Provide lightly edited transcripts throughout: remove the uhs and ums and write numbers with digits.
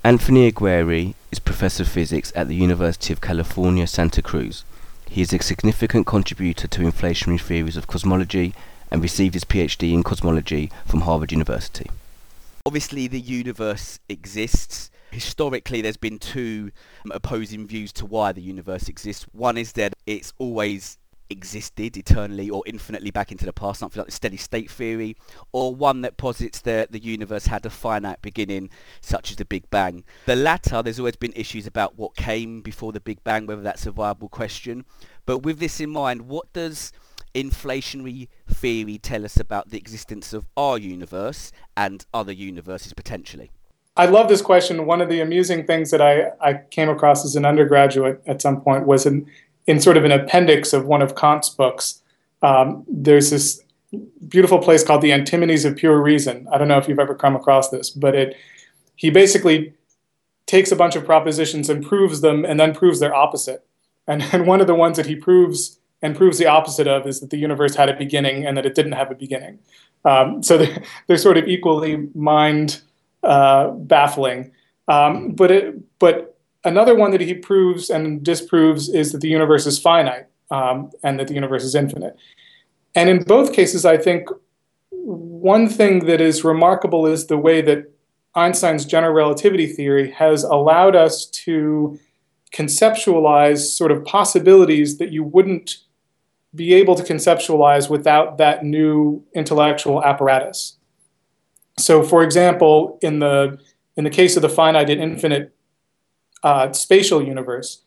Anthony Aguirre is Professor of Physics at the University of California, Santa Cruz. He is a significant contributor to inflationary theories of cosmology and received his PhD in cosmology from Harvard University. Obviously, the universe exists. Historically, there's been two opposing views to why the universe exists. One is that it's always existed eternally or infinitely back into the past, something like the steady state theory, or one that posits that the universe had a finite beginning, such as the Big Bang. The latter, there's always been issues about what came before the Big Bang, whether that's a viable question. But with this in mind, what does inflationary theory tell us about the existence of our universe and other universes potentially? I love this question. One of the amusing things that I came across as an undergraduate at some point was in sort of an appendix of one of Kant's books. There's this beautiful place called the Antinomies of Pure Reason. I don't know if you've ever come across this, but he basically takes a bunch of propositions and proves them and then proves their opposite. And one of the ones that he proves the opposite of is that the universe had a beginning and that it didn't have a beginning. So they're sort of equally mind baffling. But another one that he proves and disproves is that the universe is finite and that the universe is infinite. And in both cases, I think one thing that is remarkable is the way that Einstein's general relativity theory has allowed us to conceptualize sort of possibilities that you wouldn't be able to conceptualize without that new intellectual apparatus. So, for example, in the case of the finite and infinite spatial universe,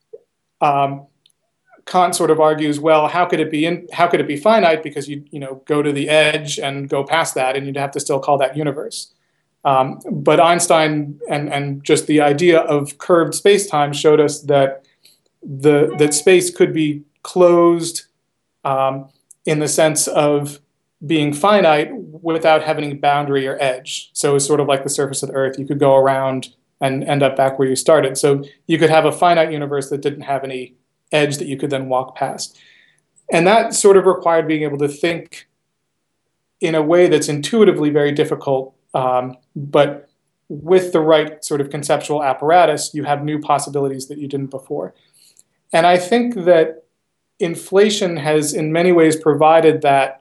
Kant sort of argues, well, how could it be finite? Because you go to the edge and go past that, and you'd have to still call that universe. But Einstein and just the idea of curved spacetime showed us that that space could be closed in the sense of being finite without having a boundary or edge. So it's sort of like the surface of the Earth. You could go around and end up back where you started. So you could have a finite universe that didn't have any edge that you could then walk past. And that sort of required being able to think in a way that's intuitively very difficult, but with the right sort of conceptual apparatus, you have new possibilities that you didn't before. And I think that inflation has in many ways provided that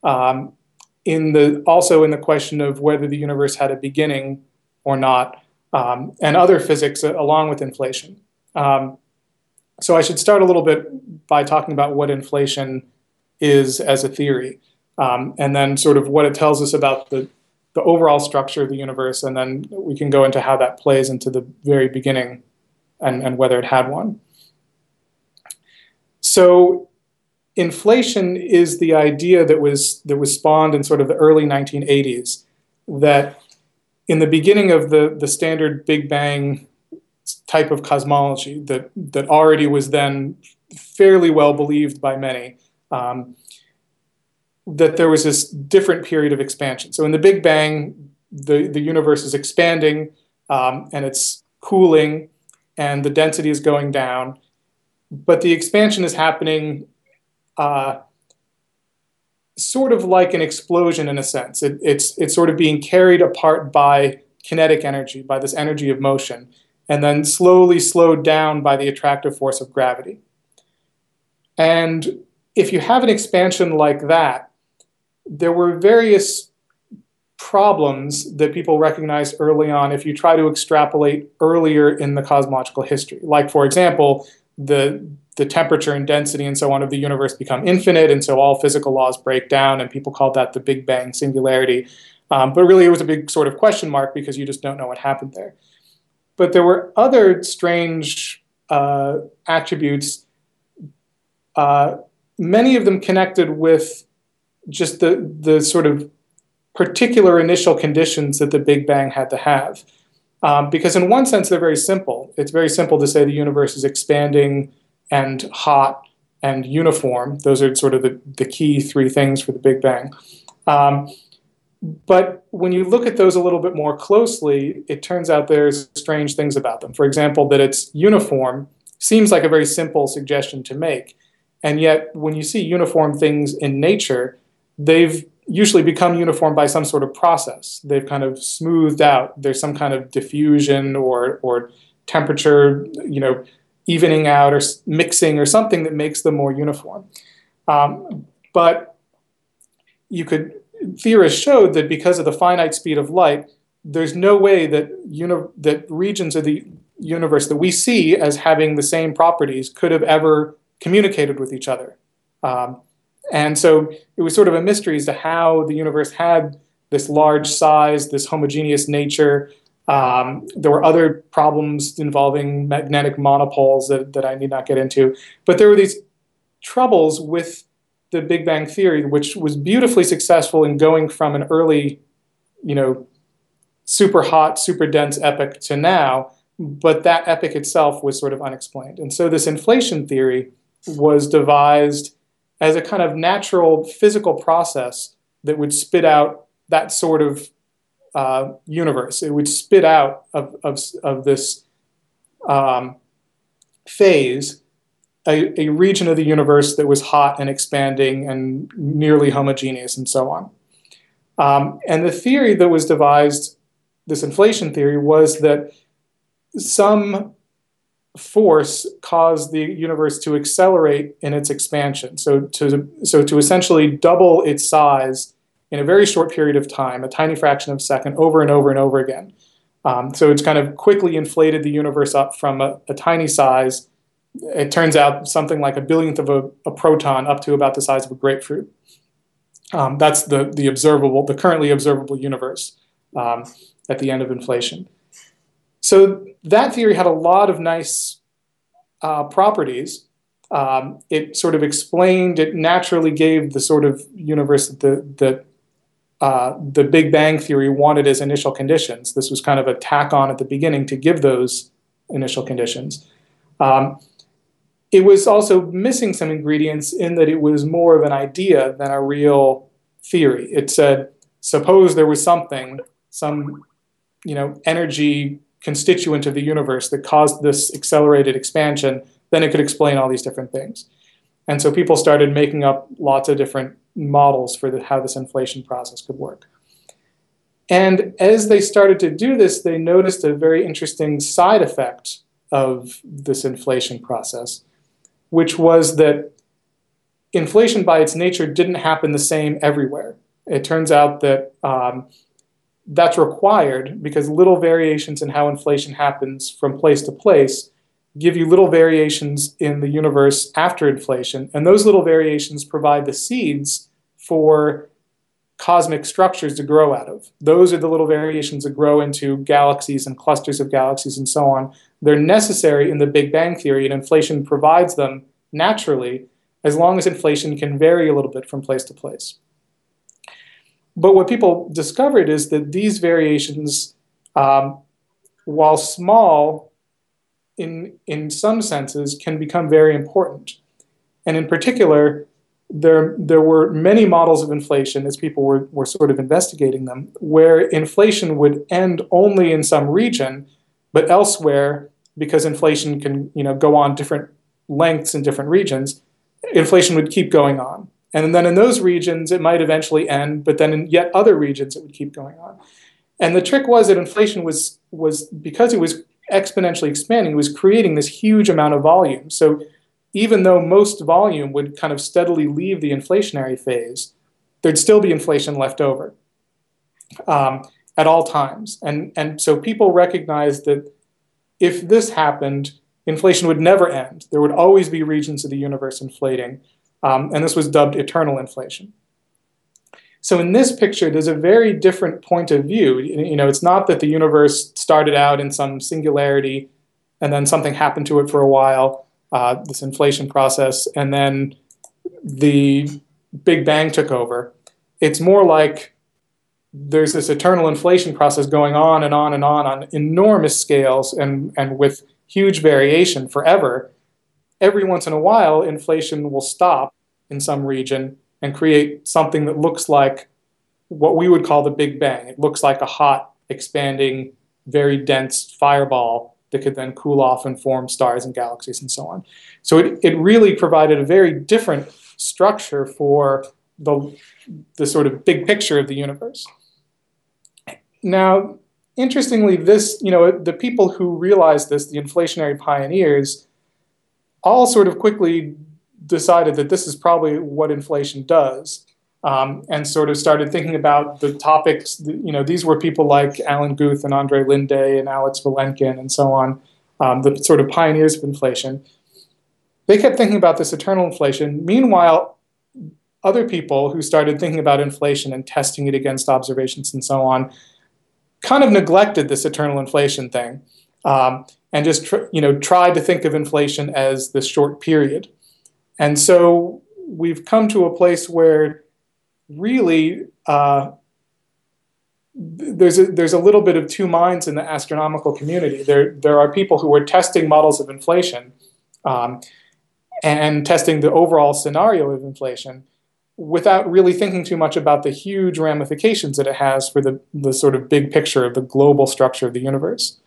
also in the question of whether the universe had a beginning or not, and other physics along with inflation. So I should start a little bit by talking about what inflation is as a theory, and then sort of what it tells us about the overall structure of the universe, and then we can go into how that plays into the very beginning and whether it had one. So inflation is the idea that was spawned in sort of the early 1980s, that in the beginning of the standard Big Bang type of cosmology that already was then fairly well believed by many, that there was this different period of expansion. So in the Big Bang, the universe is expanding and it's cooling and the density is going down, but the expansion is happening sort of like an explosion in a sense. It's sort of being carried apart by kinetic energy, by this energy of motion, and then slowly slowed down by the attractive force of gravity. And if you have an expansion like that, there were various problems that people recognized early on if you try to extrapolate earlier in the cosmological history. Like, for example, the temperature and density and so on of the universe become infinite, and so all physical laws break down, and people called that the Big Bang singularity. But really it was a big sort of question mark because you just don't know what happened there. But there were other strange attributes, many of them connected with just the sort of particular initial conditions that the Big Bang had to have. Because in one sense, they're very simple. It's very simple to say the universe is expanding and hot and uniform. Those are sort of the key three things for the Big Bang. But when you look at those a little bit more closely, it turns out there's strange things about them. For example, that it's uniform seems like a very simple suggestion to make. And yet, when you see uniform things in nature, they've usually become uniform by some sort of process. They've kind of smoothed out. There's some kind of diffusion or temperature, evening out or mixing or something that makes them more uniform. But theorists showed that because of the finite speed of light, there's no way that that regions of the universe that we see as having the same properties could have ever communicated with each other. And so it was sort of a mystery as to how the universe had this large size, this homogeneous nature. There were other problems involving magnetic monopoles that I need not get into. But there were these troubles with the Big Bang Theory, which was beautifully successful in going from an early, super hot, super dense epoch to now, but that epoch itself was sort of unexplained. And so this inflation theory was devised as a kind of natural physical process that would spit out that sort of universe. It would spit out of this phase a region of the universe that was hot and expanding and nearly homogeneous and so on. And the theory that was devised, this inflation theory, was that some force caused the universe to accelerate in its expansion. So to essentially double its size in a very short period of time, a tiny fraction of a second, over and over and over again. So it's kind of quickly inflated the universe up from a tiny size. It turns out something like a billionth of a proton up to about the size of a grapefruit. That's the currently observable universe at the end of inflation. So that theory had a lot of nice properties. It sort of explained, it naturally gave the sort of universe that the Big Bang Theory wanted as initial conditions. This was kind of a tack on at the beginning to give those initial conditions. It was also missing some ingredients in that it was more of an idea than a real theory. It said, suppose there was some energy constituent of the universe that caused this accelerated expansion, then it could explain all these different things. And so people started making up lots of different models for how this inflation process could work. And as they started to do this, they noticed a very interesting side effect of this inflation process, which was that inflation by its nature didn't happen the same everywhere. It turns out that that's required because little variations in how inflation happens from place to place give you little variations in the universe after inflation, and those little variations provide the seeds for cosmic structures to grow out of. Those are the little variations that grow into galaxies and clusters of galaxies and so on. They're necessary in the Big Bang Theory, and inflation provides them naturally as long as inflation can vary a little bit from place to place. But what people discovered is that these variations, while small in some senses, can become very important. And in particular, there were many models of inflation, as people were sort of investigating them, where inflation would end only in some region, but elsewhere, because inflation can go on different lengths in different regions, inflation would keep going on. And then in those regions, it might eventually end, but then in yet other regions, it would keep going on. And the trick was that inflation was because it was exponentially expanding, it was creating this huge amount of volume. So even though most volume would kind of steadily leave the inflationary phase, there'd still be inflation left over at all times. And so people recognized that if this happened, inflation would never end. There would always be regions of the universe inflating. And this was dubbed eternal inflation. So in this picture, there's a very different point of view. It's not that the universe started out in some singularity and then something happened to it for a while, this inflation process, and then the Big Bang took over. It's more like there's this eternal inflation process going on and on and on enormous scales and with huge variation forever. Every once in a while, inflation will stop in some region and create something that looks like what we would call the Big Bang. It looks like a hot, expanding, very dense fireball that could then cool off and form stars and galaxies and so on. So it really provided a very different structure for the sort of big picture of the universe. Now, interestingly, the people who realized this, the inflationary pioneers, all sort of quickly decided that this is probably what inflation does, and sort of started thinking about the topics. These were people like Alan Guth and Andre Linde and Alex Vilenkin and so on, the sort of pioneers of inflation. They kept thinking about this eternal inflation. Meanwhile, other people who started thinking about inflation and testing it against observations and so on kind of neglected this eternal inflation thing, and just tried to think of inflation as this short period. And so we've come to a place where really there's a little bit of two minds in the astronomical community. There are people who are testing models of inflation and testing the overall scenario of inflation without really thinking too much about the huge ramifications that it has for the sort of big picture of the global structure of the universe.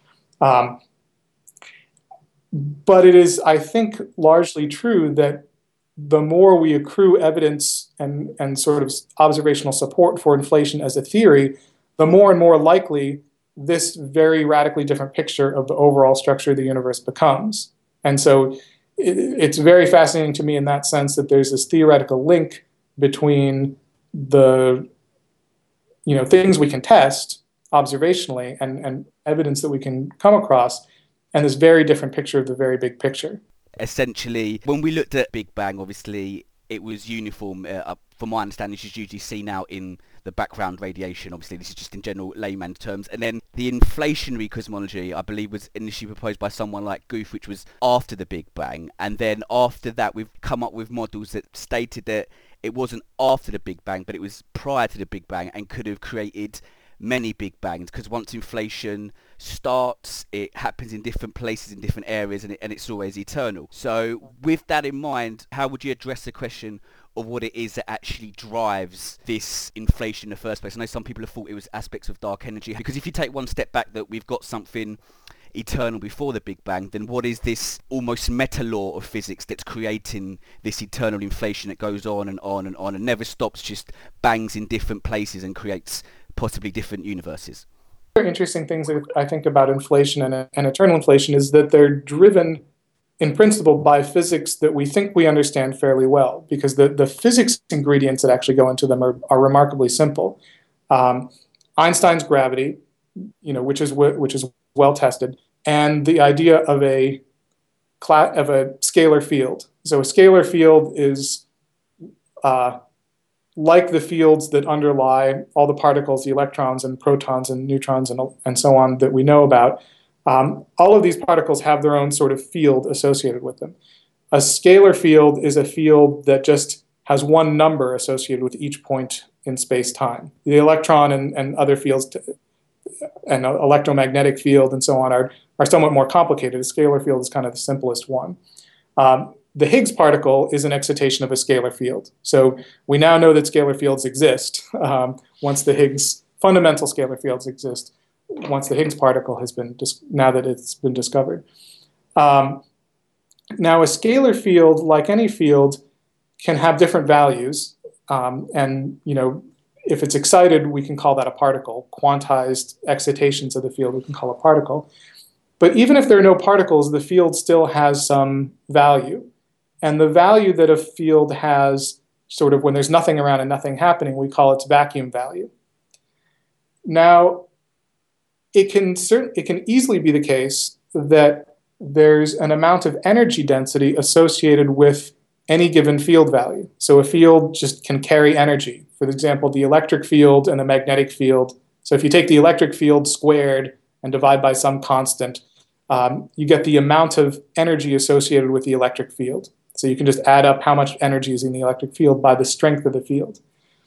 But it is, I think, largely true that the more we accrue evidence and sort of observational support for inflation as a theory, the more and more likely this very radically different picture of the overall structure of the universe becomes. And so it's very fascinating to me in that sense that there's this theoretical link between the things we can test observationally and evidence that we can come across, and this very different picture of the very big picture. Essentially, when we looked at Big Bang, obviously it was uniform. From my understanding, this is usually seen out in the background radiation. Obviously, this is just in general layman terms. And then the inflationary cosmology, I believe, was initially proposed by someone like Guth, which was after the Big Bang. And then after that, we've come up with models that stated that it wasn't after the Big Bang, but it was prior to the Big Bang and could have created many Big Bangs, because once inflation starts, it happens in different places, in different areas, and it's always eternal. So with that in mind, how would you address the question of what it is that actually drives this inflation in the first place? I know some people have thought it was aspects of dark energy, because if you take one step back, that we've got something eternal before the Big Bang, then what is this almost meta law of physics that's creating this eternal inflation that goes on and on and on and never stops, just bangs in different places and creates possibly different universes? Interesting things that I think about inflation and eternal inflation is that they're driven in principle by physics that we think we understand fairly well, because the physics ingredients that actually go into them are remarkably simple. Einstein's gravity, which is well tested, and the idea of a scalar field. So a scalar field is like the fields that underlie all the particles, the electrons and protons and neutrons and so on that we know about. All of these particles have their own sort of field associated with them. A scalar field is a field that just has one number associated with each point in space-time. The electron and other fields, and electromagnetic field and so on, are somewhat more complicated. A scalar field is kind of the simplest one. The Higgs particle is an excitation of a scalar field. So we now know that scalar fields exist once the Higgs fundamental scalar fields exist, once the Higgs particle has been, now that it's been discovered. Now a scalar field, like any field, can have different values. And if it's excited, we can call that a particle. Quantized excitations of the field we can call a particle. But even if there are no particles, the field still has some value. And the value that a field has, sort of when there's nothing around and nothing happening, we call its vacuum value. Now, it can easily be the case that there's an amount of energy density associated with any given field value. So a field just can carry energy. For example, the electric field and the magnetic field. So if you take the electric field squared and divide by some constant, you get the amount of energy associated with the electric field. So you can just add up how much energy is in the electric field by the strength of the field.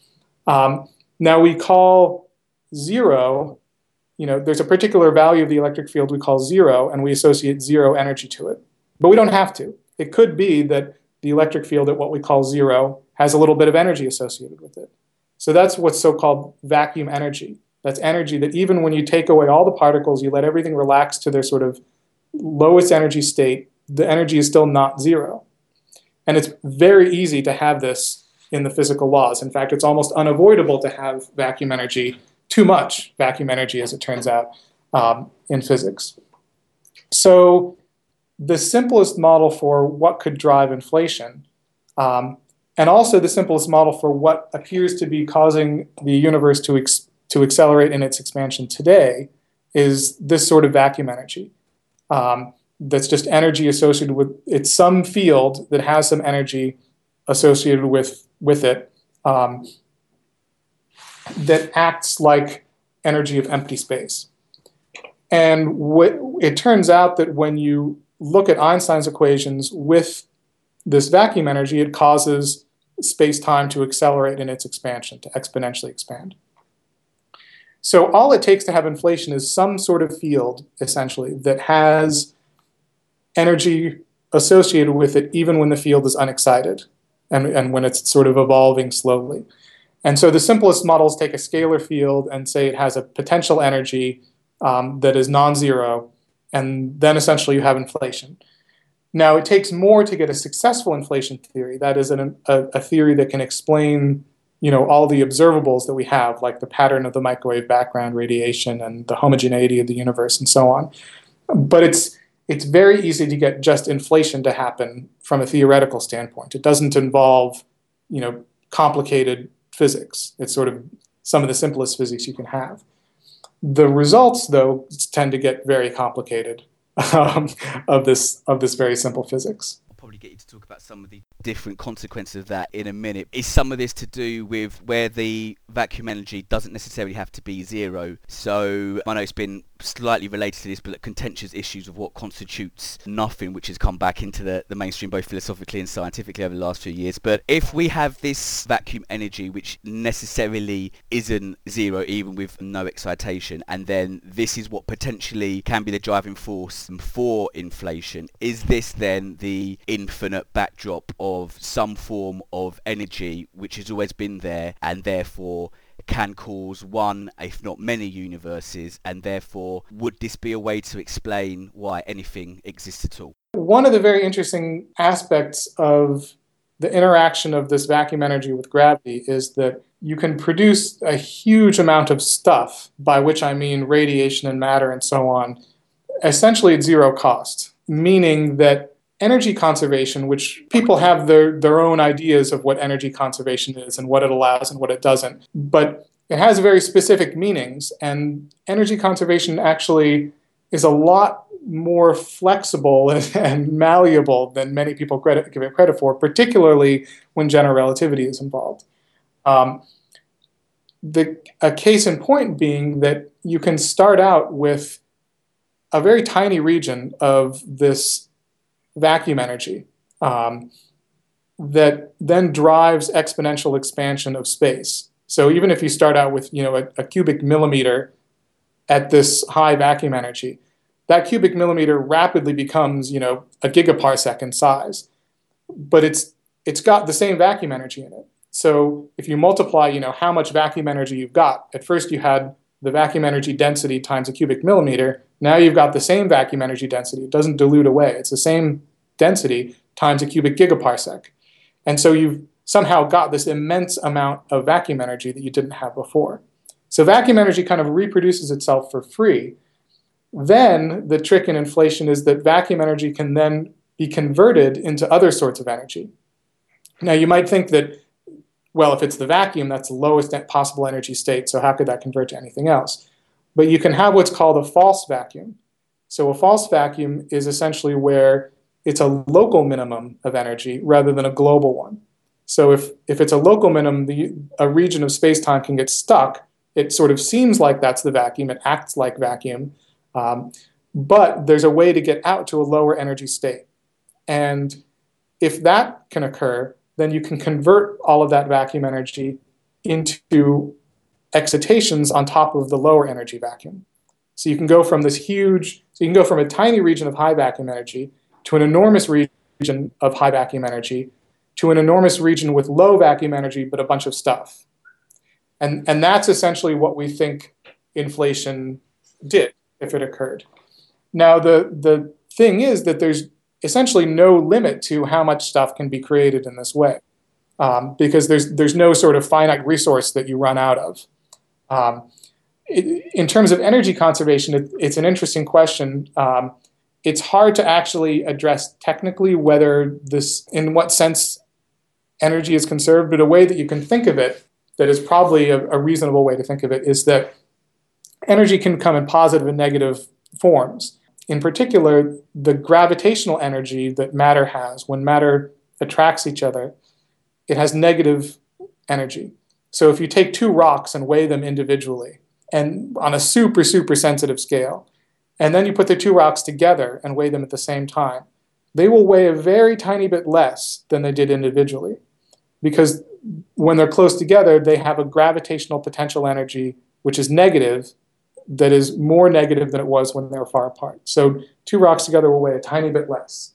Now we call zero, there's a particular value of the electric field we call zero, and we associate zero energy to it. But we don't have to. It could be that the electric field at what we call zero has a little bit of energy associated with it. So that's what's so-called vacuum energy. That's energy that even when you take away all the particles, you let everything relax to their sort of lowest energy state, the energy is still not zero. And it's very easy to have this in the physical laws. In fact, it's almost unavoidable to have vacuum energy, too much vacuum energy, as it turns out, in physics. So the simplest model for what could drive inflation, and also the simplest model for what appears to be causing the universe to accelerate in its expansion today, is this sort of vacuum energy. That's just energy associated with, it's some field that has some energy associated with it that acts like energy of empty space. And it turns out that when you look at Einstein's equations with this vacuum energy, it causes space-time to accelerate in its expansion, to exponentially expand. So all it takes to have inflation is some sort of field, essentially, that has energy associated with it even when the field is unexcited and when it's sort of evolving slowly. And so the simplest models take a scalar field and say it has a potential energy that is non-zero, and then essentially you have inflation. Now, it takes more to get a successful inflation theory. That is a theory that can explain, all the observables that we have, like the pattern of the microwave background radiation and the homogeneity of the universe and so on. But it's very easy to get just inflation to happen from a theoretical standpoint. It doesn't involve, complicated physics. It's sort of some of the simplest physics you can have. The results, though, tend to get very complicated of this very simple physics. I'll probably get you to talk about some of the different consequences of that in a minute. Is some of this to do with where the vacuum energy doesn't necessarily have to be zero? So I know it's been slightly related to this, but contentious issues of what constitutes nothing, which has come back into the mainstream both philosophically and scientifically over the last few years. But if we have this vacuum energy which necessarily isn't zero even with no excitation, and then this is what potentially can be the driving force for inflation, is this then the infinite backdrop of some form of energy which has always been there and therefore can cause one, if not many, universes, and therefore would this be a way to explain why anything exists at all? One of the very interesting aspects of the interaction of this vacuum energy with gravity is that you can produce a huge amount of stuff, by which I mean radiation and matter and so on, essentially at zero cost, meaning that energy conservation, which people have their own ideas of what energy conservation is and what it allows and what it doesn't, but it has very specific meanings, and energy conservation actually is a lot more flexible and malleable than many people give it credit for, particularly when general relativity is involved. A case in point being that you can start out with a very tiny region of this vacuum energy that then drives exponential expansion of space. So even if you start out with a cubic millimeter at this high vacuum energy, that cubic millimeter rapidly becomes a gigaparsec in size, but it's got the same vacuum energy in it. So if you multiply how much vacuum energy you've got, at first you had the vacuum energy density times a cubic millimeter. Now you've got the same vacuum energy density. It doesn't dilute away. It's the same density times a cubic gigaparsec. And so you've somehow got this immense amount of vacuum energy that you didn't have before. So vacuum energy kind of reproduces itself for free. Then the trick in inflation is that vacuum energy can then be converted into other sorts of energy. Now you might think that, well, if it's the vacuum, that's the lowest possible energy state, so how could that convert to anything else? But you can have what's called a false vacuum. So a false vacuum is essentially where it's a local minimum of energy rather than a global one. So if it's a local minimum, a region of space-time can get stuck. It sort of seems like that's the vacuum. It acts like vacuum. But there's a way to get out to a lower energy state. And if that can occur, then you can convert all of that vacuum energy into excitations on top of the lower energy vacuum. So you can go from a tiny region of high vacuum energy to an enormous region of high vacuum energy to an enormous region with low vacuum energy but a bunch of stuff. And that's essentially what we think inflation did if it occurred. Now the thing is that there's essentially no limit to how much stuff can be created in this way. because there's no sort of finite resource that you run out of. In terms of energy conservation, it's an interesting question. It's hard to actually address technically whether this, in what sense energy is conserved, but a way that you can think of it that is probably a reasonable way to think of it is that energy can come in positive and negative forms. In particular, the gravitational energy that matter has, when matter attracts each other, it has negative energy. So if you take two rocks and weigh them individually, and on a super, super sensitive scale, and then you put the two rocks together and weigh them at the same time, they will weigh a very tiny bit less than they did individually. Because when they're close together, they have a gravitational potential energy, which is negative, that is more negative than it was when they were far apart. So two rocks together will weigh a tiny bit less.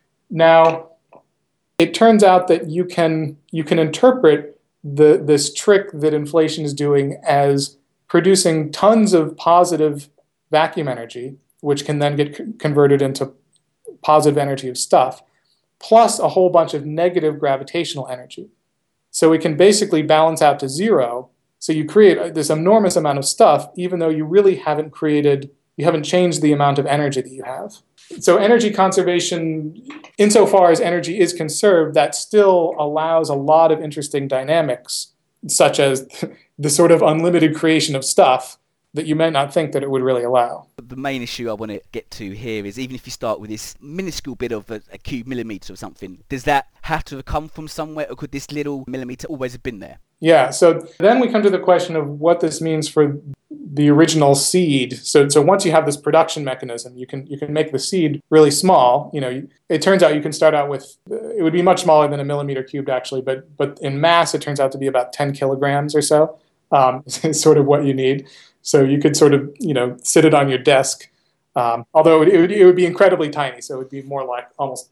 Now, it turns out that you can interpret this trick that inflation is doing as producing tons of positive vacuum energy, which can then get converted into positive energy of stuff, plus a whole bunch of negative gravitational energy. So it can basically balance out to zero. So you create this enormous amount of stuff, even though you really haven't changed the amount of energy that you have. So energy conservation, insofar as energy is conserved, that still allows a lot of interesting dynamics, such as the sort of unlimited creation of stuff that you might not think that it would really allow. The main issue I want to get to here is, even if you start with this minuscule bit of a cube millimeter or something, does that have to have come from somewhere, or could this little millimeter always have been there? Yeah, so then we come to the question of what this means for the original seed. So once you have this production mechanism, you can make the seed really small. It turns out you can start out with, it would be much smaller than a millimeter cubed actually, but in mass it turns out to be about 10 kilograms or so. Is sort of what you need. So you could sort of, sit it on your desk, although it would be incredibly tiny. So it would be more like almost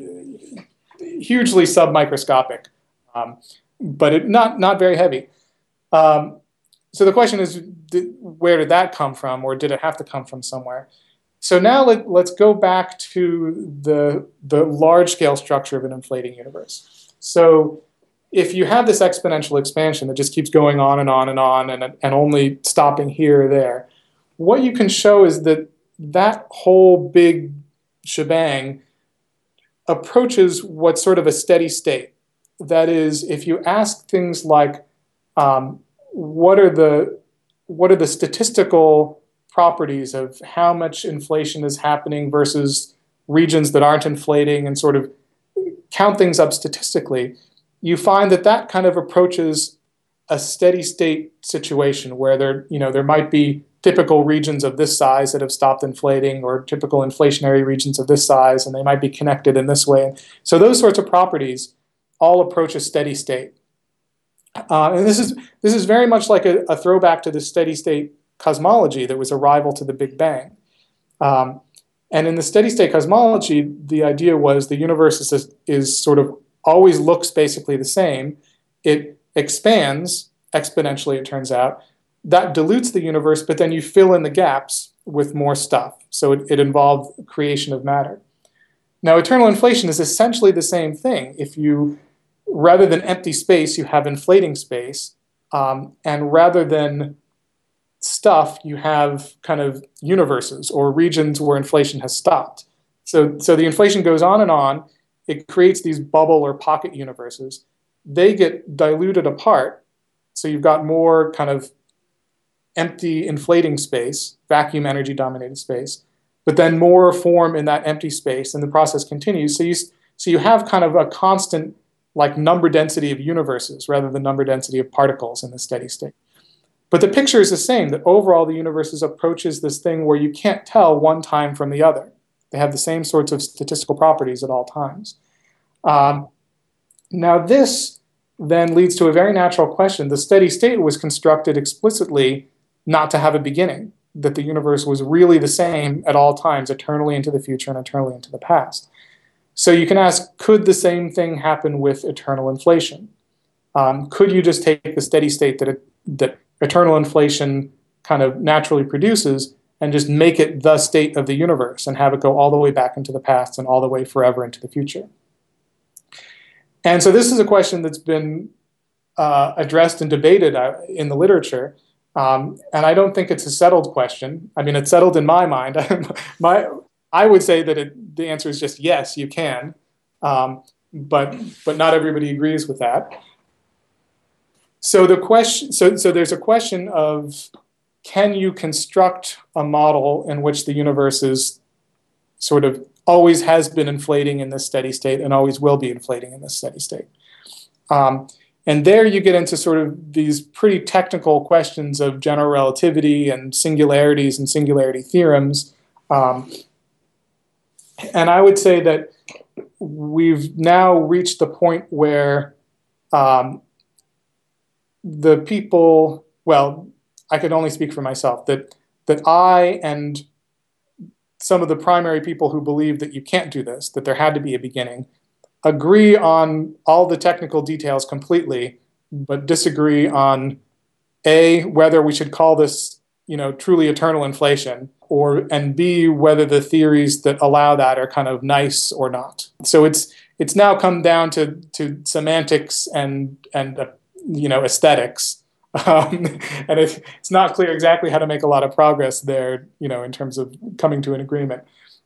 hugely submicroscopic, but not very heavy. So the question is, where did that come from, or did it have to come from somewhere? So now let's go back to the large-scale structure of an inflating universe. So if you have this exponential expansion that just keeps going on and on and on and only stopping here or there, what you can show is that whole big shebang approaches what's sort of a steady state. That is, if you ask things like, what are the statistical properties of how much inflation is happening versus regions that aren't inflating, and sort of count things up statistically, you find that kind of approaches a steady state situation where there might be typical regions of this size that have stopped inflating, or typical inflationary regions of this size, and they might be connected in this way. So those sorts of properties all approach a steady state. And this is very much like a throwback to the steady state cosmology that was a rival to the Big Bang. And in the steady state cosmology, the idea was the universe is sort of always looks basically the same. It expands exponentially, it turns out. That dilutes the universe, but then you fill in the gaps with more stuff. So it involved creation of matter. Now, eternal inflation is essentially the same thing. If you, rather than empty space, you have inflating space, and rather than stuff, you have kind of universes or regions where inflation has stopped. So the inflation goes on and on. It creates these bubble or pocket universes. They get diluted apart. So you've got more kind of empty inflating space, vacuum energy dominated space, but then more form in that empty space, and the process continues. So you have kind of a constant like number density of universes rather than number density of particles in the steady state. But the picture is the same, that overall the universe approaches this thing where you can't tell one time from the other. They have the same sorts of statistical properties at all times. Now this then leads to a very natural question. The steady state was constructed explicitly not to have a beginning, that the universe was really the same at all times, eternally into the future and eternally into the past. So you can ask, could the same thing happen with eternal inflation? Could you just take the steady state that eternal inflation kind of naturally produces and just make it the state of the universe and have it go all the way back into the past and all the way forever into the future? And so this is a question that's been addressed and debated in the literature. And I don't think it's a settled question. I mean, it's settled in my mind. I would say that the answer is just yes, you can. But not everybody agrees with that. So there's a question of, can you construct a model in which the universe is sort of always has been inflating in this steady state and always will be inflating in this steady state? And there you get into sort of these pretty technical questions of general relativity and singularities and singularity theorems. And I would say that we've now reached the point where the people, well, I can only speak for myself, that I and some of the primary people who believe that you can't do this, that there had to be a beginning, agree on all the technical details completely, but disagree on A, whether we should call this, truly eternal inflation, and B, whether the theories that allow that are kind of nice or not. So it's now come down to semantics and aesthetics. And it's not clear exactly how to make a lot of progress there, in terms of coming to an agreement.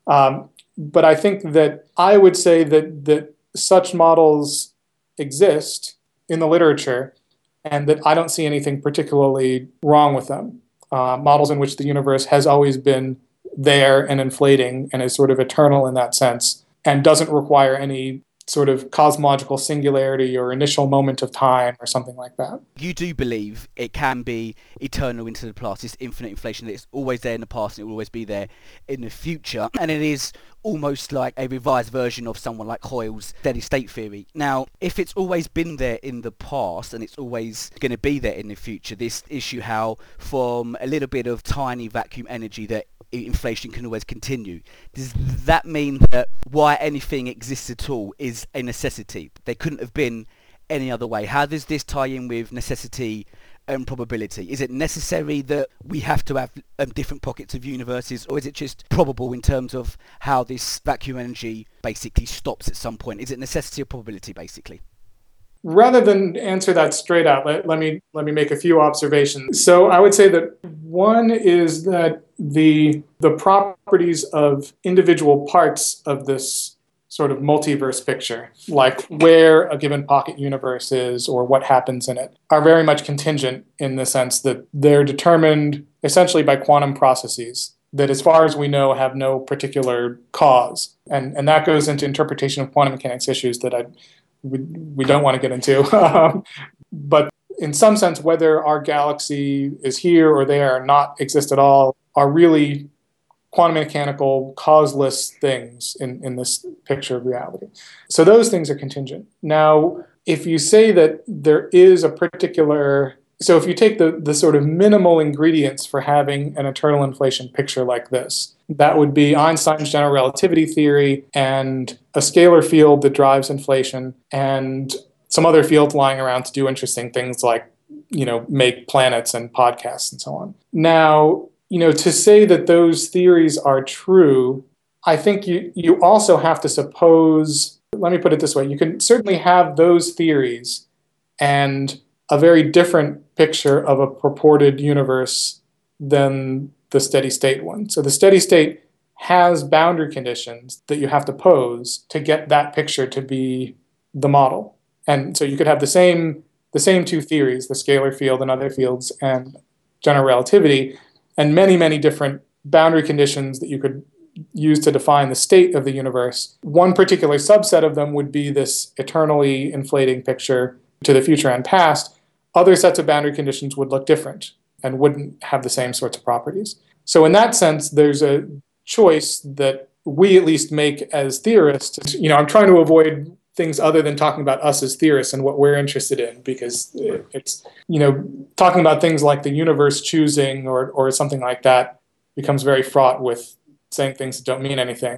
But I think that I would say that such models exist in the literature, and that I don't see anything particularly wrong with them. Models in which the universe has always been there and inflating and is sort of eternal in that sense, and doesn't require any sort of cosmological singularity or initial moment of time or something like that. You do believe it can be eternal into the past, this infinite inflation, that it's always there in the past and it will always be there in the future, and it is almost like a revised version of someone like Hoyle's steady state theory. Now, if it's always been there in the past and it's always going to be there in the future, this issue how from a little bit of tiny vacuum energy that inflation can always continue, does that mean that why anything exists at all is a necessity? There couldn't have been any other way. How does this tie in with necessity and probability? Is it necessary that we have to have different pockets of universes, or is it just probable in terms of how this vacuum energy basically stops at some point? Is it necessity or probability, basically? Rather than answer that straight out, let me make a few observations. So I would say that one is that the properties of individual parts of this sort of multiverse picture, like where a given pocket universe is or what happens in it, are very much contingent in the sense that they're determined essentially by quantum processes that, as far as we know, have no particular cause. And that goes into interpretation of quantum mechanics issues that we don't want to get into. But in some sense, whether our galaxy is here or there or not exist at all are really quantum mechanical causeless things in this picture of reality. So those things are contingent. Now, if you say that there is a particular... So if you take the sort of minimal ingredients for having an eternal inflation picture like this, that would be Einstein's general relativity theory and a scalar field that drives inflation and some other fields lying around to do interesting things like, make planets and podcasts and so on. Now, to say that those theories are true, I think you also have to suppose, let me put it this way, you can certainly have those theories and a very different picture of a purported universe than the steady state one. So the steady state has boundary conditions that you have to pose to get that picture to be the model. And so you could have the same two theories, the scalar field and other fields and general relativity, and many, many different boundary conditions that you could use to define the state of the universe. One particular subset of them would be this eternally inflating picture to the future and past. Other sets of boundary conditions would look different and wouldn't have the same sorts of properties. So in that sense, there's a choice that we at least make as theorists. I'm trying to avoid things other than talking about us as theorists and what we're interested in, because it's, talking about things like the universe choosing or something like that becomes very fraught with saying things that don't mean anything.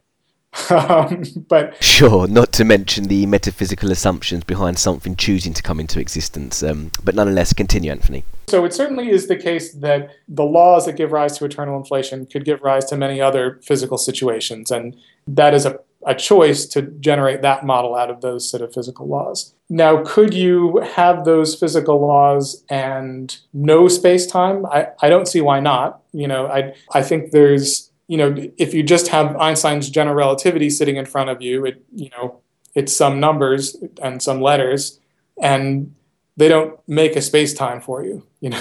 But sure, not to mention the metaphysical assumptions behind something choosing to come into existence. But nonetheless, continue, Anthony. So it certainly is the case that the laws that give rise to eternal inflation could give rise to many other physical situations, and that is a a choice to generate that model out of those set of physical laws. Now, could you have those physical laws and no space-time? I don't see why not. I think there's, if you just have Einstein's general relativity sitting in front of you, it's some numbers and some letters, and they don't make a space-time for you.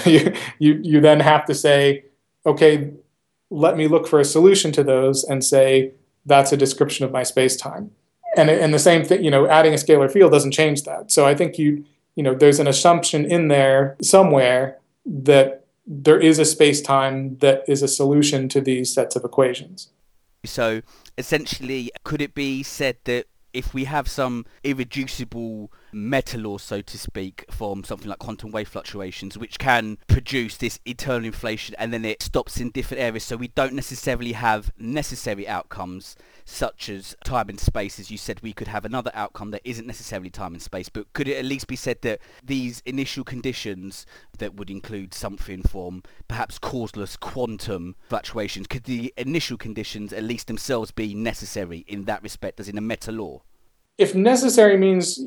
You then have to say, okay, let me look for a solution to those and say, that's a description of my space-time. And the same thing, adding a scalar field doesn't change that. So I think there's an assumption in there somewhere that there is a space-time that is a solution to these sets of equations. So essentially, could it be said that if we have some irreducible meta law, so to speak, from something like quantum wave fluctuations, which can produce this eternal inflation and then it stops in different areas, so we don't necessarily have necessary outcomes such as time and space. As you said, we could have another outcome that isn't necessarily time and space, but could it at least be said that these initial conditions that would include something from perhaps causeless quantum fluctuations, could the initial conditions at least themselves be necessary in that respect, as in a meta law? If necessary means,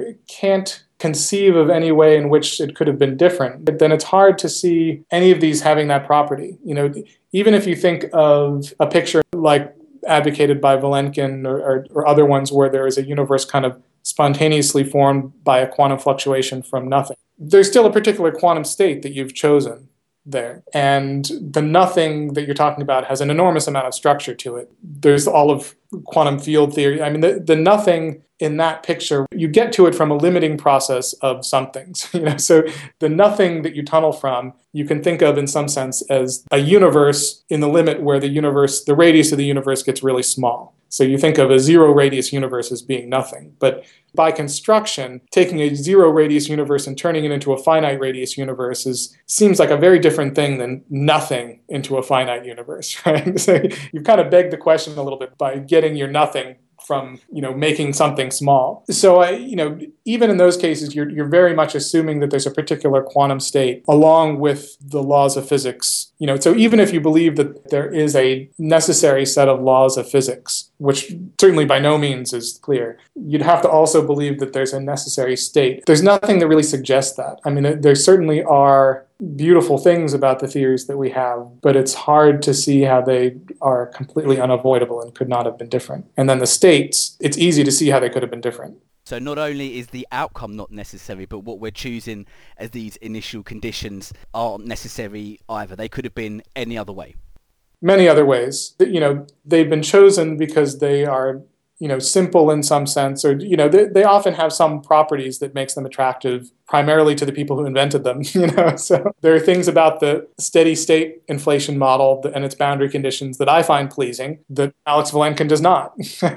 can't conceive of any way in which it could have been different, then it's hard to see any of these having that property. Even if you think of a picture like advocated by Vilenkin or other ones where there is a universe kind of spontaneously formed by a quantum fluctuation from nothing, there's still a particular quantum state that you've chosen there. And the nothing that you're talking about has an enormous amount of structure to it. There's all of quantum field theory. I mean, the nothing in that picture, you get to it from a limiting process of somethings. So the nothing that you tunnel from, you can think of in some sense as a universe in the limit where the radius of the universe gets really small. So you think of a zero radius universe as being nothing. But by construction, taking a zero radius universe and turning it into a finite radius universe seems like a very different thing than nothing into a finite universe, right? So you've kind of begged the question a little bit by getting your nothing from making something small. So even in those cases, you're very much assuming that there's a particular quantum state along with the laws of physics. So even if you believe that there is a necessary set of laws of physics, which certainly by no means is clear, you'd have to also believe that there's a necessary state. There's nothing that really suggests that. I mean, there certainly are beautiful things about the theories that we have, but it's hard to see how they are completely unavoidable and could not have been different. And then the states, it's easy to see how they could have been different. So not only is the outcome not necessary, but what we're choosing as these initial conditions aren't necessary either. They could have been any other way. Many other ways. They've been chosen because they are simple in some sense, or they often have some properties that makes them attractive primarily to the people who invented them. So there are things about the steady state inflation model and its boundary conditions that I find pleasing that Alex Vilenkin does not,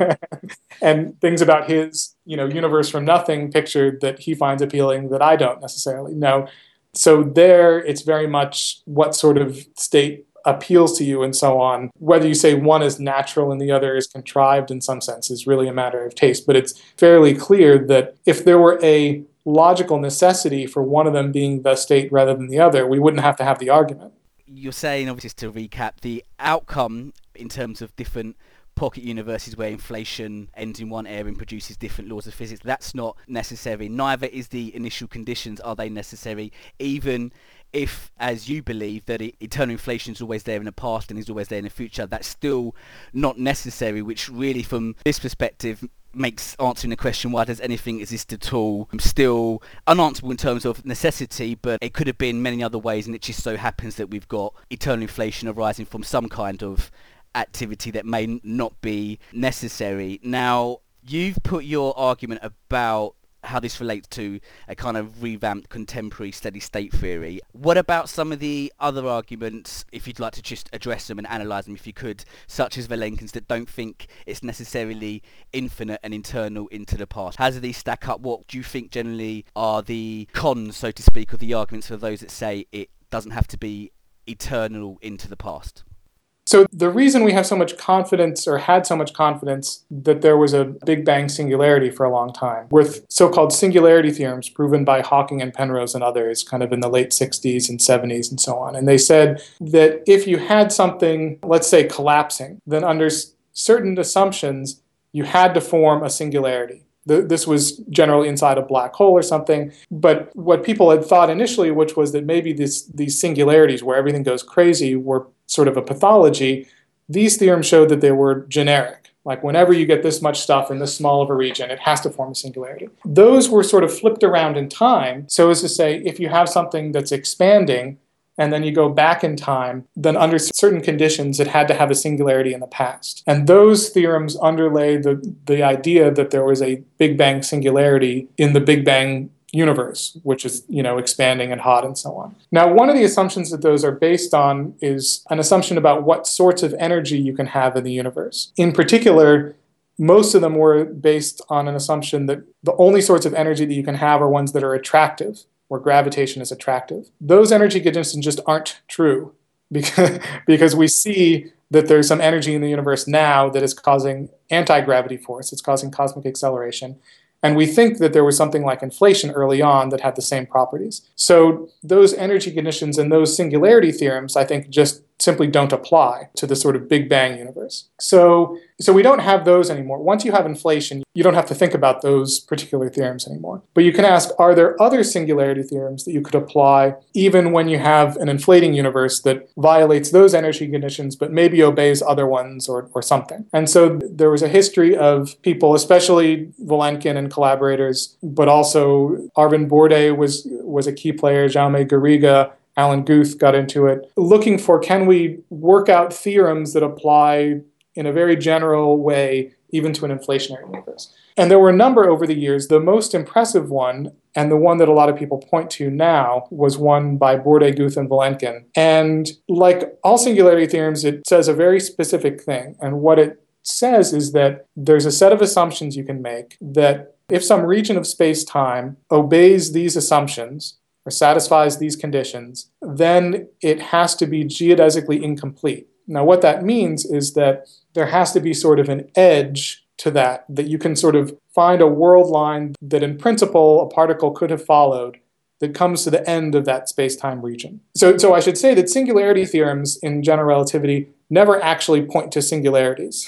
and things about his universe from nothing picture that he finds appealing that I don't necessarily know. So there, it's very much what sort of state appeals to you and so on. Whether you say one is natural and the other is contrived in some sense is really a matter of taste. But it's fairly clear that if there were a logical necessity for one of them being the state rather than the other, we wouldn't have to have the argument. You're saying, obviously, just to recap, the outcome in terms of different pocket universes where inflation ends in one area and produces different laws of physics, that's not necessary. Neither is the initial conditions, are they necessary? Even if, as you believe, that eternal inflation is always there in the past and is always there in the future, that's still not necessary, which really, from this perspective, makes answering the question, why does anything exist at all, still unanswerable in terms of necessity, but it could have been many other ways, and it just so happens that we've got eternal inflation arising from some kind of activity that may not be necessary. Now, you've put your argument about how this relates to a kind of revamped contemporary steady state theory. What about some of the other arguments, if you'd like to just address them and analyse them if you could, such as Vilenkin's, that don't think it's necessarily infinite and eternal into the past? How do these stack up? What do you think generally are the cons, so to speak, of the arguments for those that say it doesn't have to be eternal into the past? So the reason we have so much confidence, or had so much confidence, that there was a Big Bang singularity for a long time, with so-called singularity theorems proven by Hawking and Penrose and others kind of in the late 60s and 70s and so on. And they said that if you had something, let's say, collapsing, then under certain assumptions, you had to form a singularity. This was generally inside a black hole or something. But what people had thought initially, which was that maybe these singularities where everything goes crazy were sort of a pathology, these theorems showed that they were generic. Like whenever you get this much stuff in this small of a region, it has to form a singularity. Those were sort of flipped around in time, so as to say, if you have something that's expanding, and then you go back in time, then under certain conditions, it had to have a singularity in the past. And those theorems underlay the idea that there was a Big Bang singularity in the Big Bang universe, which is, expanding and hot and so on. Now, one of the assumptions that those are based on is an assumption about what sorts of energy you can have in the universe. In particular, most of them were based on an assumption that the only sorts of energy that you can have are ones that are attractive, where gravitation is attractive. Those energy conditions just aren't true because we see that there's some energy in the universe now that is causing anti-gravity force. It's causing cosmic acceleration. And we think that there was something like inflation early on that had the same properties. So those energy conditions and those singularity theorems, I think, just simply don't apply to the sort of Big Bang universe. So we don't have those anymore. Once you have inflation, you don't have to think about those particular theorems anymore. But you can ask, are there other singularity theorems that you could apply even when you have an inflating universe that violates those energy conditions but maybe obeys other ones or something? And so there was a history of people, especially Vilenkin and collaborators, but also Arvind Borde was a key player, Jaume Garriga, Alan Guth got into it, looking for, can we work out theorems that apply in a very general way even to an inflationary universe? And there were a number over the years. The most impressive one, and the one that a lot of people point to now, was one by Borde, Guth, and Vilenkin. And like all singularity theorems, it says a very specific thing. And what it says is that there's a set of assumptions you can make that if some region of space-time obeys these assumptions, or satisfies these conditions, then it has to be geodesically incomplete. Now, what that means is that there has to be sort of an edge to that you can sort of find a world line that in principle a particle could have followed that comes to the end of that space-time region. So I should say that singularity theorems in general relativity never actually point to singularities,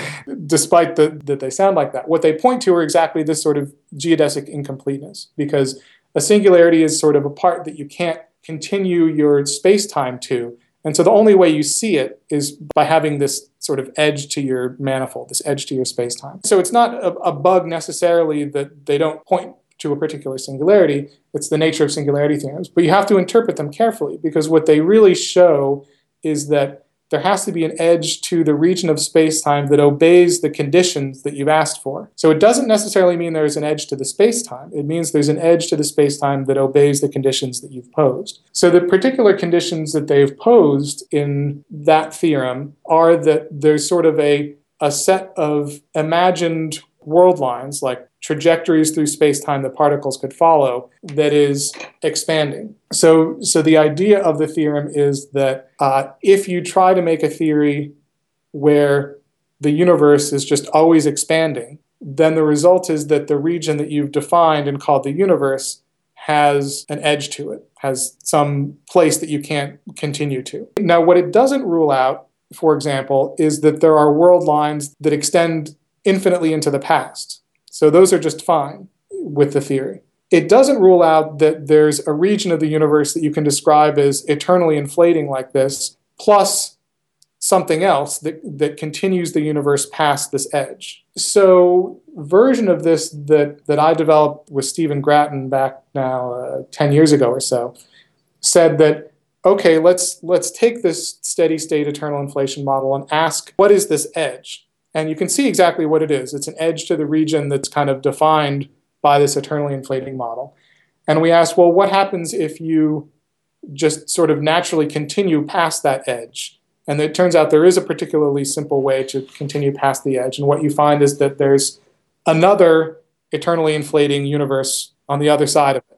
despite that they sound like that. What they point to are exactly this sort of geodesic incompleteness, because a singularity is sort of a part that you can't continue your space-time to. And so the only way you see it is by having this sort of edge to your manifold, this edge to your space-time. So it's not a bug necessarily that they don't point to a particular singularity. It's the nature of singularity theorems. But you have to interpret them carefully, because what they really show is that there has to be an edge to the region of space-time that obeys the conditions that you've asked for. So it doesn't necessarily mean there's an edge to the space-time. It means there's an edge to the space-time that obeys the conditions that you've posed. So the particular conditions that they've posed in that theorem are that there's sort of a set of imagined world lines, like trajectories through space-time that particles could follow, that is expanding. So the idea of the theorem is that if you try to make a theory where the universe is just always expanding, then the result is that the region that you've defined and called the universe has an edge to it, has some place that you can't continue to. Now, what it doesn't rule out, for example, is that there are world lines that extend infinitely into the past. So those are just fine with the theory. It doesn't rule out that there's a region of the universe that you can describe as eternally inflating like this, plus something else that continues the universe past this edge. So version of this that I developed with Stephen Grattan back now 10 years ago or so said that, okay, let's take this steady state eternal inflation model and ask, what is this edge? And you can see exactly what it is. It's an edge to the region that's kind of defined by this eternally inflating model. And we asked, well, what happens if you just sort of naturally continue past that edge? And it turns out there is a particularly simple way to continue past the edge. And what you find is that there's another eternally inflating universe on the other side of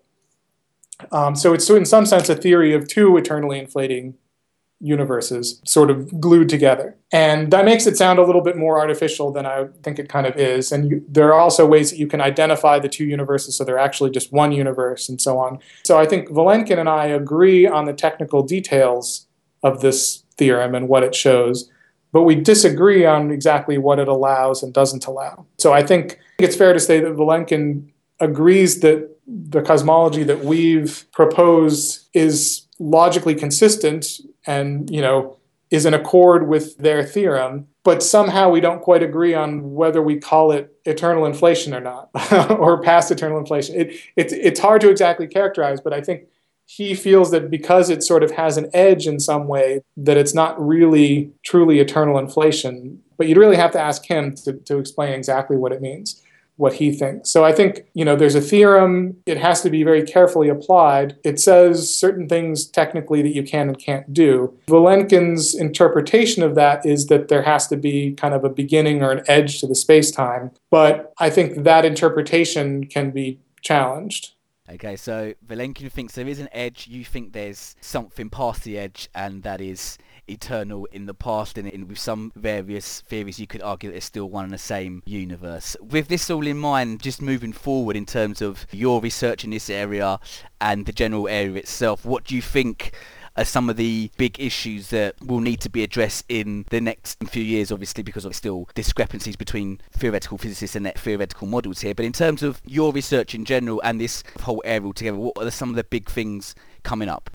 it. So it's in some sense a theory of two eternally inflating universes sort of glued together. And that makes it sound a little bit more artificial than I think it kind of is. And there are also ways that you can identify the two universes so they're actually just one universe and so on. So I think Vilenkin and I agree on the technical details of this theorem and what it shows. but we disagree on exactly what it allows and doesn't allow. So I think it's fair to say that Vilenkin agrees that the cosmology that we've proposed is logically consistent and, is in accord with their theorem, but somehow we don't quite agree on whether we call it eternal inflation or not, or past eternal inflation. It's hard to exactly characterize, but I think he feels that because it sort of has an edge in some way, that it's not really truly eternal inflation. But you'd really have to ask him to explain exactly what it means, what he thinks. So I think, there's a theorem. It has to be very carefully applied. It says certain things technically that you can and can't do. Vilenkin's interpretation of that is that there has to be kind of a beginning or an edge to the space-time. But I think that interpretation can be challenged. Okay, so Vilenkin thinks there is an edge, you think there's something past the edge, and that is eternal in the past, and with some various theories you could argue that it's still one and the same universe. With this all in mind, just moving forward in terms of your research in this area and the general area itself, what do you think are some of the big issues that will need to be addressed in the next few years, obviously because of still discrepancies between theoretical physicists and their theoretical models here, but in terms of your research in general and this whole area altogether, what are some of the big things coming up?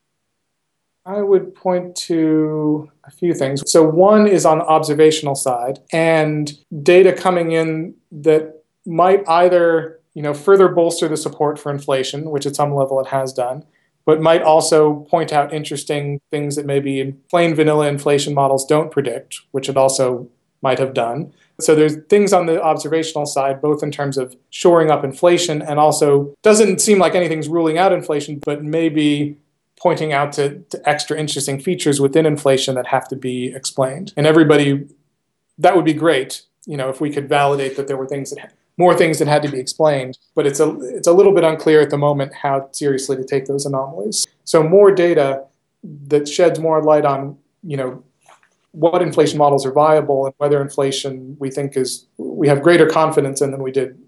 I would point to a few things. So one is on the observational side, and data coming in that might either, further bolster the support for inflation, which at some level it has done, but might also point out interesting things that maybe in plain vanilla inflation models don't predict, which it also might have done. So there's things on the observational side, both in terms of shoring up inflation and also doesn't seem like anything's ruling out inflation, but maybe pointing out to extra interesting features within inflation that have to be explained. And that would be great, if we could validate that there were more things that had to be explained, but it's a little bit unclear at the moment how seriously to take those anomalies. So more data that sheds more light on, what inflation models are viable and whether inflation we have greater confidence in than we did,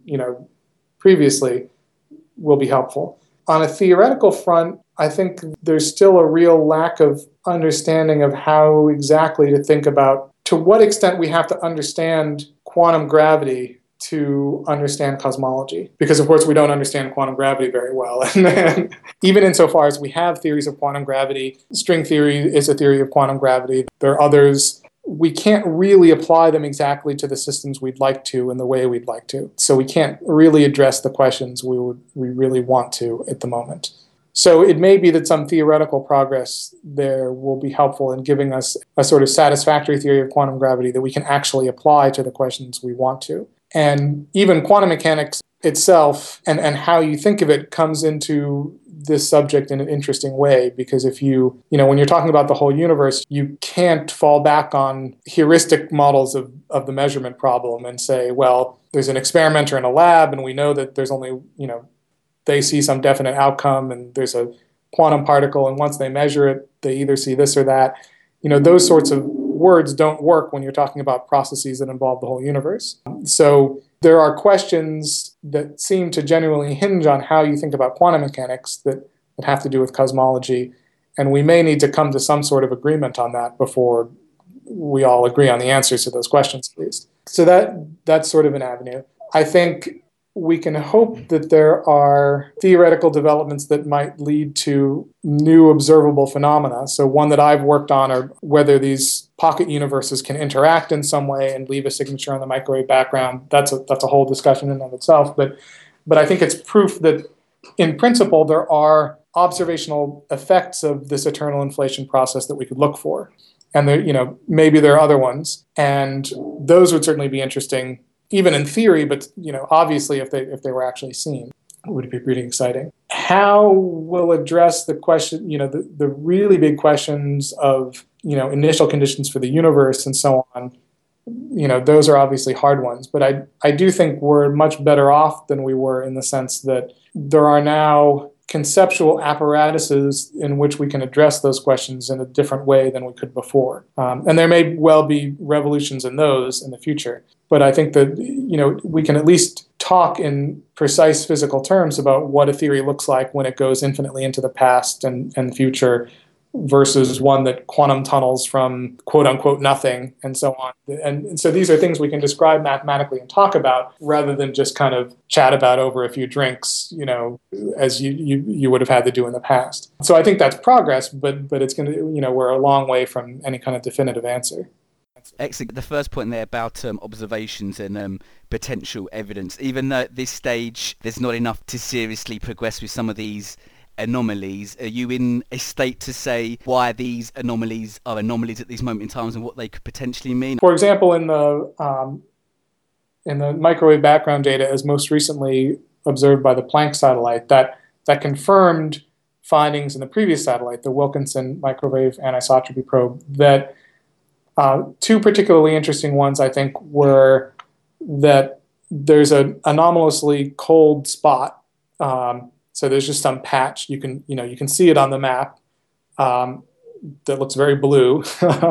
previously will be helpful. On a theoretical front, I think there's still a real lack of understanding of how exactly to think about to what extent we have to understand quantum gravity to understand cosmology, because of course we don't understand quantum gravity very well. And even insofar as we have theories of quantum gravity, string theory is a theory of quantum gravity. There are others. We can't really apply them exactly to the systems we'd like to in the way we'd like to. So we can't really address the questions we really want to at the moment. So it may be that some theoretical progress there will be helpful in giving us a sort of satisfactory theory of quantum gravity that we can actually apply to the questions we want to. And even quantum mechanics itself and how you think of it comes into this subject in an interesting way, because if when you're talking about the whole universe, you can't fall back on heuristic models of the measurement problem and say, well, there's an experimenter in a lab and we know that there's only, they see some definite outcome and there's a quantum particle, and once they measure it, they either see this or that. Those sorts of words don't work when you're talking about processes that involve the whole universe. So there are questions that seem to genuinely hinge on how you think about quantum mechanics that have to do with cosmology, and we may need to come to some sort of agreement on that before we all agree on the answers to those questions, at least. So that's sort of an avenue. I think we can hope that there are theoretical developments that might lead to new observable phenomena. So one that I've worked on are whether these pocket universes can interact in some way and leave a signature on the microwave background. That's a whole discussion in and of itself. But I think it's proof that, in principle, there are observational effects of this eternal inflation process that we could look for. And maybe there are other ones. And those would certainly be interesting, even in theory, but obviously if they were actually seen, it would be pretty exciting. How we'll address the question, the really big questions of initial conditions for the universe and so on, those are obviously hard ones. But I do think we're much better off than we were in the sense that there are now conceptual apparatuses in which we can address those questions in a different way than we could before. And there may well be revolutions in those in the future. But I think that, we can at least talk in precise physical terms about what a theory looks like when it goes infinitely into the past and future, versus one that quantum tunnels from quote unquote nothing and so on. And so these are things we can describe mathematically and talk about rather than just kind of chat about over a few drinks, as you would have had to do in the past. So I think that's progress, but it's going to, we're a long way from any kind of definitive answer. Excellent. The first point there about observations and potential evidence, even though at this stage there's not enough to seriously progress with some of these anomalies, are you in a state to say why these anomalies are anomalies at this moment in time and what they could potentially mean? For example, in the microwave background data, as most recently observed by the Planck satellite, that confirmed findings in the previous satellite, the Wilkinson Microwave Anisotropy Probe, that two particularly interesting ones, I think, were that there's an anomalously cold spot. So there's just some patch. You can see it on the map that looks very blue.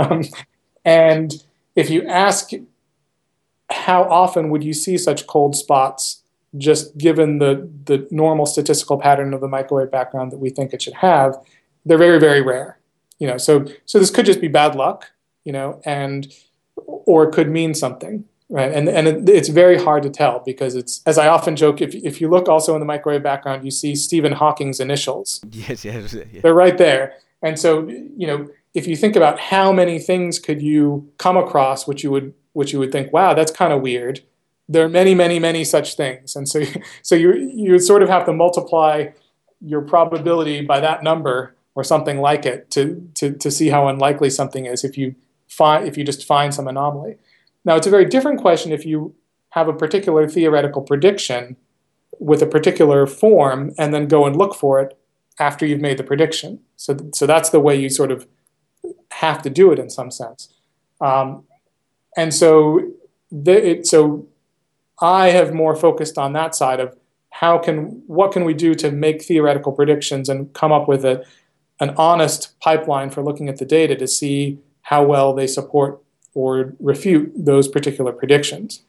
And if you ask how often would you see such cold spots, just given the normal statistical pattern of the microwave background that we think it should have, they're very, very rare. So this could just be bad luck, or it could mean something. Right, and it's very hard to tell because it's, as I often joke, if you look also in the microwave background, you see Stephen Hawking's initials. Yes. They're right there. And so, if you think about how many things could you come across which you would think, wow, that's kind of weird. There are many, many, many such things. And so you sort of have to multiply your probability by that number or something like it to see how unlikely something is if you just find some anomaly. Now, it's a very different question if you have a particular theoretical prediction with a particular form and then go and look for it after you've made the prediction. So that's the way you sort of have to do it in some sense. And so I have more focused on that side of what can we do to make theoretical predictions and come up with an honest pipeline for looking at the data to see how well they support or refute those particular predictions.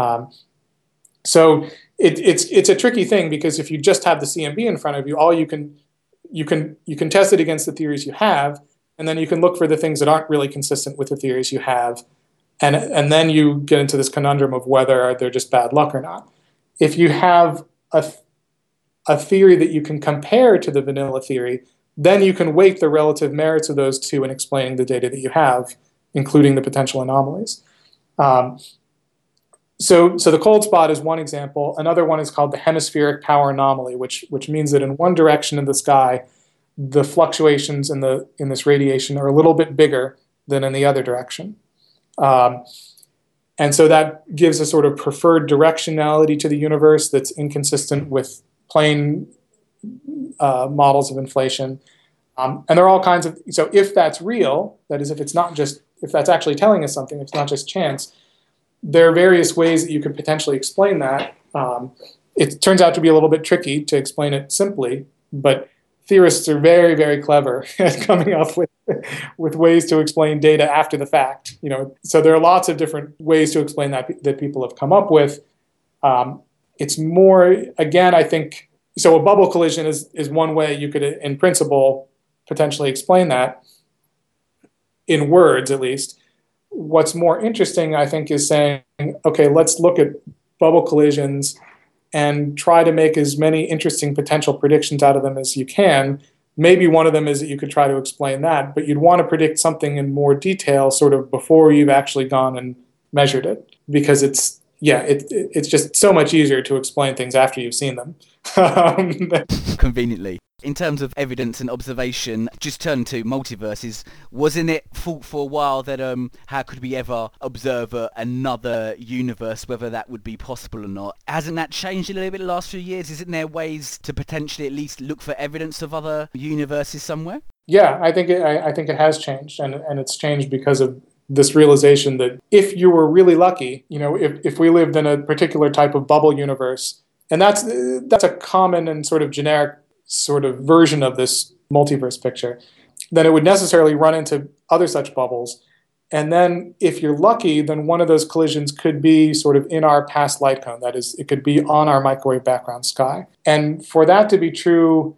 So it's a tricky thing because if you just have the CMB in front of you, all you can test it against the theories you have, and then you can look for the things that aren't really consistent with the theories you have, and then you get into this conundrum of whether they're just bad luck or not. If you have a theory that you can compare to the vanilla theory, then you can weight the relative merits of those two in explaining the data that you have, including the potential anomalies. So the cold spot is one example. Another one is called the hemispheric power anomaly, which means that in one direction of the sky, the fluctuations in this radiation are a little bit bigger than in the other direction. And so that gives a sort of preferred directionality to the universe that's inconsistent with plain models of inflation. And there are all kinds of, so if that's real, that is, if that's actually telling us something, it's not just chance, there are various ways that you could potentially explain that. It turns out to be a little bit tricky to explain it simply, but theorists are very, very clever at coming up with ways to explain data after the fact. So there are lots of different ways to explain that people have come up with. It's more, again, I think, so a bubble collision is one way you could, in principle, potentially explain that, in words at least. What's more interesting, I think, is saying, okay, let's look at bubble collisions and try to make as many interesting potential predictions out of them as you can. Maybe one of them is that you could try to explain that, but you'd want to predict something in more detail sort of before you've actually gone and measured it, because it's just so much easier to explain things after you've seen them. Conveniently. In terms of evidence and observation, just turn to multiverses, wasn't it thought for a while that how could we ever observe another universe, whether that would be possible or not? Hasn't that changed a little bit the last few years? Isn't there ways to potentially at least look for evidence of other universes somewhere? Yeah, I think it has changed, and it's changed because of this realization that if you were really lucky, if we lived in a particular type of bubble universe, and that's a common and sort of generic sort of version of this multiverse picture, then it would necessarily run into other such bubbles. And then if you're lucky, then one of those collisions could be sort of in our past light cone. That is, it could be on our microwave background sky. And for that to be true,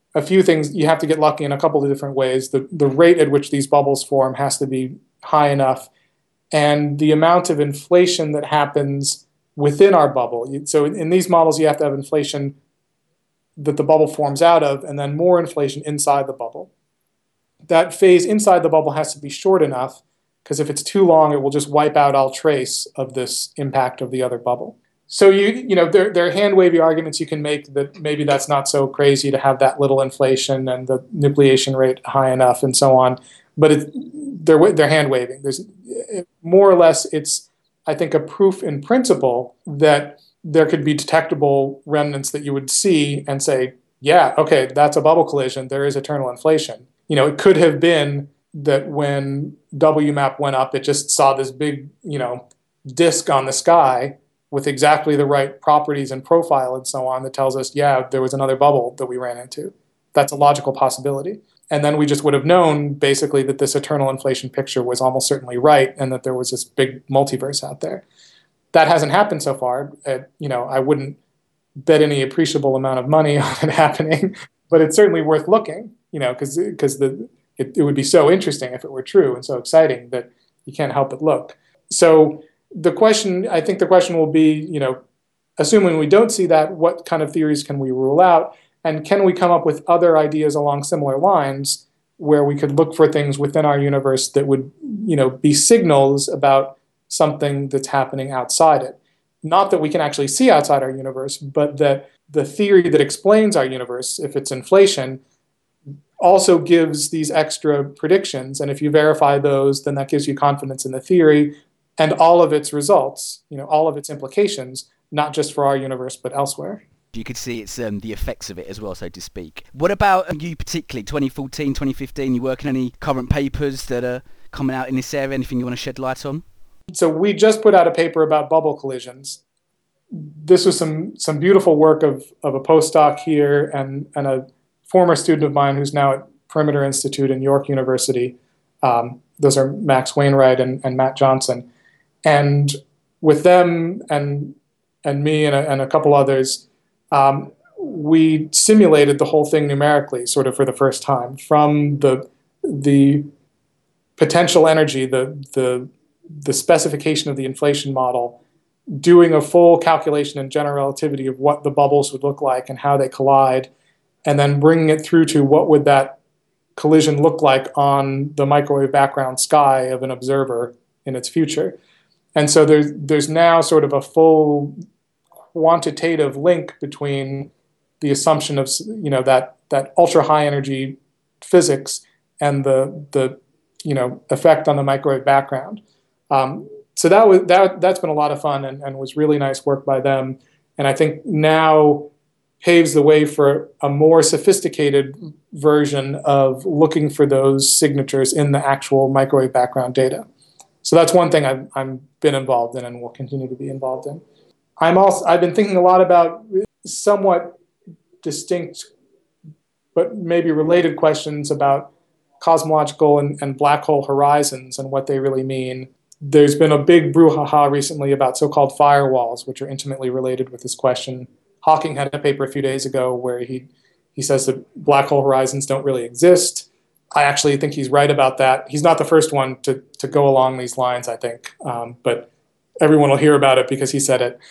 a few things. You have to get lucky in a couple of different ways. The rate at which these bubbles form has to be high enough, and the amount of inflation that happens within our bubble. So in these models, you have to have inflation that the bubble forms out of, and then more inflation inside the bubble. That phase inside the bubble has to be short enough, because if it's too long, it will just wipe out all trace of this impact of the other bubble. So there are hand-wavy arguments you can make that maybe that's not so crazy to have that little inflation and the nucleation rate high enough and so on. But they're hand-waving. There's more or less, it's, I think, a proof in principle that there could be detectable remnants that you would see and say, yeah, okay, that's a bubble collision. There is eternal inflation. It could have been that when WMAP went up, it just saw this big, disk on the sky with exactly the right properties and profile and so on that tells us, yeah, there was another bubble that we ran into. That's a logical possibility. And then we just would have known basically that this eternal inflation picture was almost certainly right and that there was this big multiverse out there. That hasn't happened so far. I wouldn't bet any appreciable amount of money on it happening, but it's certainly worth looking, because it would be so interesting if it were true and so exciting that you can't help but look. So I think the question will be, assuming we don't see that, what kind of theories can we rule out? And can we come up with other ideas along similar lines where we could look for things within our universe that would, be signals about something that's happening outside it? Not that we can actually see outside our universe, but that the theory that explains our universe, if it's inflation, also gives these extra predictions. And if you verify those, then that gives you confidence in the theory and all of its results, all of its implications, not just for our universe, but elsewhere. You could see it's the effects of it as well, so to speak. What about you particularly, 2014, 2015? You working on any current papers that are coming out in this area? Anything you want to shed light on? So we just put out a paper about bubble collisions. This was some beautiful work of a postdoc here and a former student of mine who's now at Perimeter Institute in York University. Those are Max Wainwright and Matt Johnson. And with them and me and a couple others, we simulated the whole thing numerically, sort of for the first time, from the potential energy, the specification of the inflation model, doing a full calculation in general relativity of what the bubbles would look like and how they collide, and then bringing it through to what would that collision look like on the microwave background sky of an observer in its future. And so there's now sort of a full quantitative link between the assumption of that ultra high energy physics and the effect on the microwave background. So that's been a lot of fun and was really nice work by them, and I think now paves the way for a more sophisticated version of looking for those signatures in the actual microwave background data. So that's one thing I've been involved in and will continue to be involved in. I've been thinking a lot about somewhat distinct but maybe related questions about cosmological and black hole horizons and what they really mean. There's been a big brouhaha recently about so-called firewalls, which are intimately related with this question. Hawking had a paper a few days ago where he says that black hole horizons don't really exist. I actually think he's right about that. He's not the first one to go along these lines, I think, but everyone will hear about it because he said it.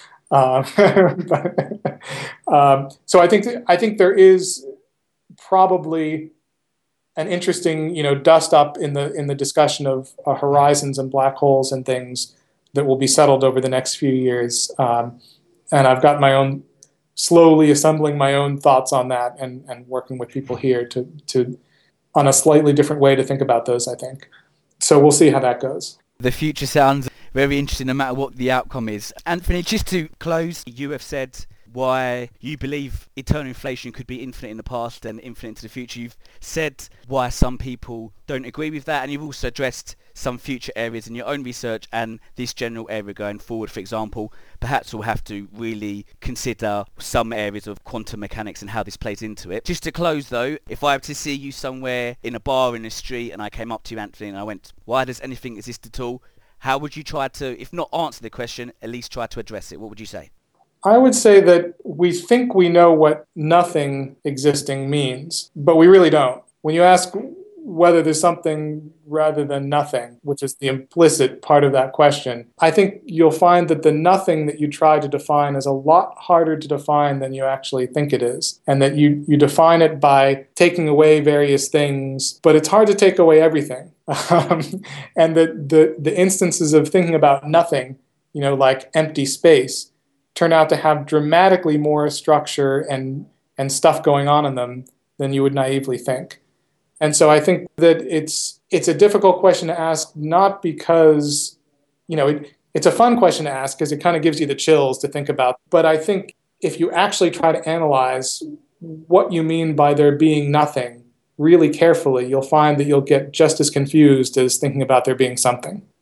So I think there is probably an interesting, dust up in the discussion of horizons and black holes and things that will be settled over the next few years. And I've got slowly assembling my own thoughts on that and working with people here to on a slightly different way to think about those, I think. So we'll see how that goes. The future sounds very interesting no matter what the outcome is. Anthony, just to close, you have said why you believe eternal inflation could be infinite in the past and infinite into the future. You've said why some people don't agree with that, and you've also addressed some future areas in your own research and this general area going forward. For example, perhaps we'll have to really consider some areas of quantum mechanics and how this plays into it. Just to close though, if I were to see you somewhere in a bar in the street and I came up to you, Anthony, and I went, why does anything exist at all? How would you try to, if not answer the question, at least try to address it? What would you say? I would say that we think we know what nothing existing means, but we really don't. When you ask whether there's something rather than nothing, which is the implicit part of that question, I think you'll find that the nothing that you try to define is a lot harder to define than you actually think it is. And that you define it by taking away various things, but it's hard to take away everything. And the instances of thinking about nothing, like empty space, turn out to have dramatically more structure and stuff going on in them than you would naively think. And so I think that it's a difficult question to ask, not because, it's a fun question to ask because it kind of gives you the chills to think about. But I think if you actually try to analyze what you mean by there being nothing really carefully, you'll find that you'll get just as confused as thinking about there being something.